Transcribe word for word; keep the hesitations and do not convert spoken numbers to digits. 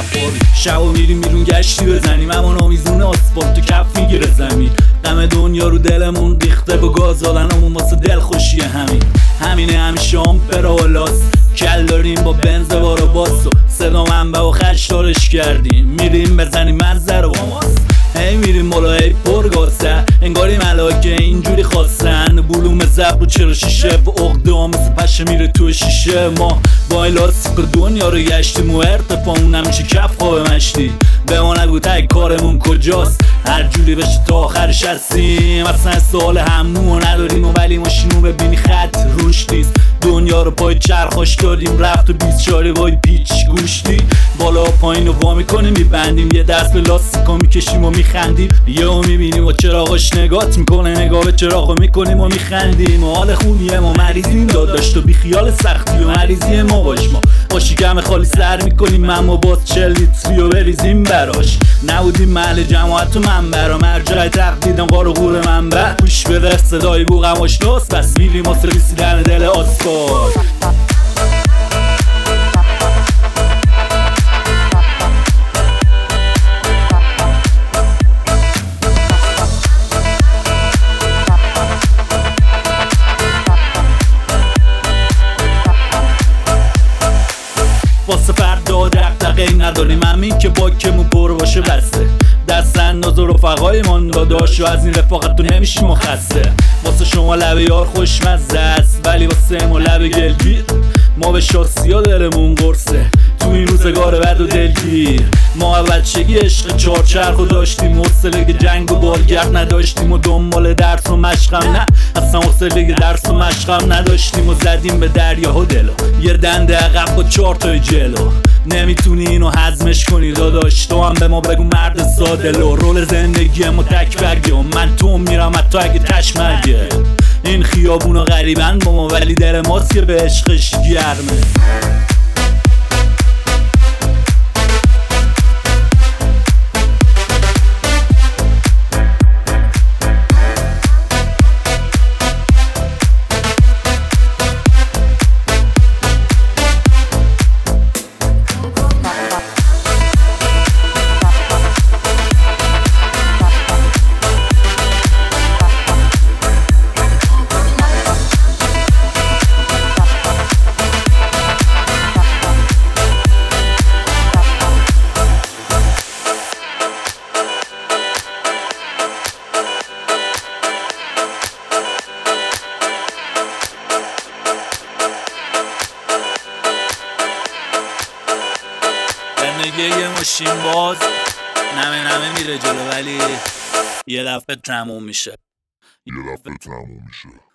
صفاری. شب و میریم بیرون گشتی بزنیم، اما نامیزون آسفالت و کف میگیره زمین. غم دنیا رو دلمون ریخته با گاز آلنمون واسه دل خوشی همین. همینه همیشه آمپرا و لاس کل داریم با بنز بارا باس و صدا منبع و خشدارش کردیم. میریم بزنیم منظر و ماس، هی میریم بالا هی پرگاسه، انگاری ملاکه اینجوری خواستن. بلوم زبر و چرا شیشه و عقده ها مثل پشه میره تو شیشه. ما با این لاستیک دنیا رو گشتیم و ارتفاعمون همیشه کف خواب مشتی. به ما نگو تای کارمون کجاست، هر جوری بشه تا آخرش هستیم. اصلا سوال همون نداریم و ولی ماشینو ببینی خط روش نیست. دنیا رو پای چرخاش دادیم رفت و بیست چاره وای پیچ گوشتی. بالا پایین رو وا میکنیم میبندیم، یه دست به لاستیکا میکشیم و میخندیم. یهو میبینیم و چراغاش نگات میکنه، نگاه به چراغو میکنیم و میخندیم. و حال خوبیه ما مریضیم داداش تو بی خیال سختی و مریضی ما باش. ما با شکم خالی سر میکنیم اما باز چل لیتری و بریزیم براش. نبودیم محل جماعت و منبرا مرجع تقلیدم غار و غور منبع. گوش بده صدای بوغم آشناست، بس میریم واسه رسیدن دل آسفالت. واسه فردا دقدقه‌ای نداریم، همین که باکمون پر باشه بسته. دست انداز و رفقای من داداش و از این رفاقت تو نمیشیم و خسته. واسه شما لب یار خوشمزه است ولی واسه ما لب گلگیر. ما به شاسی ها دلمون قرصه تو این روزگار بد و دلگیر. ما بچگی عشق چارچرخ و داشتیم، حوصله جنگ و بالگرد نداشتیم و دنبال درس و مشقم نه اصلا حوصله درس و مشقم نداشتیم و زدیم به دریا و دلو یه دنده عقب با چهار تای جلو. نمیتونی اینو هضمش کنی داداش، تو هم به ما بگو مرد ساده لو. رول زندگی ما تک برگه و من تو میرم حتی اگه تشمرگه. این خیابونا غریبن با ما ولی دل ماست که به عشقش گرمه. زندگی یه ماشین باز نمه نمه میره جلو ولی یه دفعه تموم میشه. یه دفعه تموم میشه.